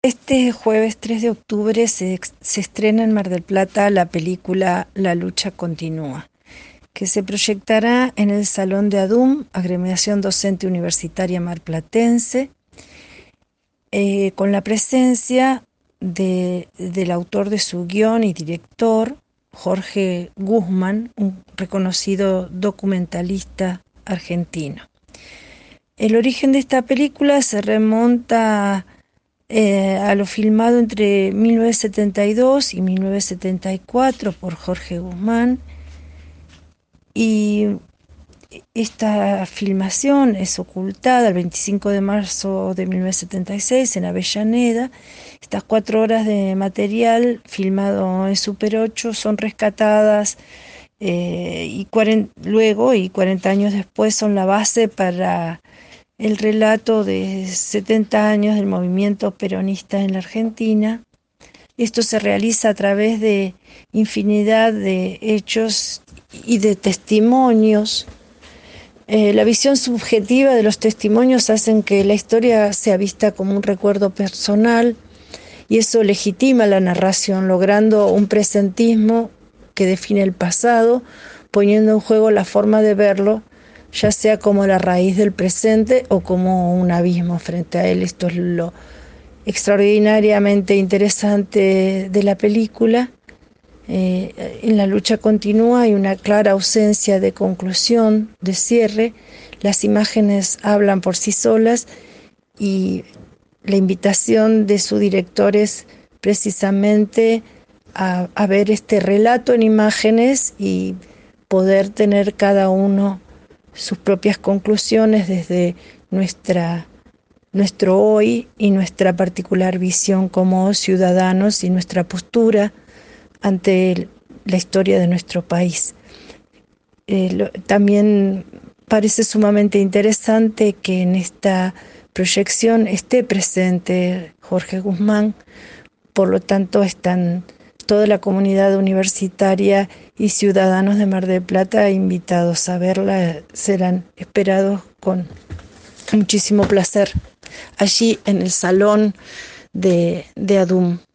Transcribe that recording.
Este jueves 3 de octubre se estrena en Mar del Plata la película La lucha continúa, que se proyectará en el Salón de ADUM, Agremiación Docente Universitaria Marplatense, con la presencia del autor de su guión y director, Jorge Guzmán, un reconocido documentalista argentino. El origen de esta película se remonta a lo filmado entre 1972 y 1974 por Jorge Guzmán, y esta filmación es ocultada el 25 de marzo de 1976 en Avellaneda. Estas 4 horas de material filmado en Super 8 son rescatadas y 40 años después son la base para el relato de 70 años del movimiento peronista en la Argentina. Esto se realiza a través de infinidad de hechos y de testimonios. La visión subjetiva de los testimonios hacen que la historia sea vista como un recuerdo personal, y eso legitima la narración, logrando un presentismo que define el pasado, poniendo en juego la forma de verlo, ya sea como la raíz del presente o como un abismo frente a él. Esto es lo extraordinariamente interesante de la película. En La lucha continúa hay una clara ausencia de conclusión, de cierre. Las imágenes hablan por sí solas, y la invitación de su director es precisamente a ver este relato en imágenes y poder tener cada uno sus propias conclusiones desde nuestro hoy y nuestra particular visión como ciudadanos y nuestra postura ante la historia de nuestro país. También parece sumamente interesante que en esta proyección esté presente Jorge Guzmán. Por lo tanto, están toda la comunidad universitaria y ciudadanos de Mar del Plata invitados a verla. Serán esperados con muchísimo placer allí en el salón de ADUM.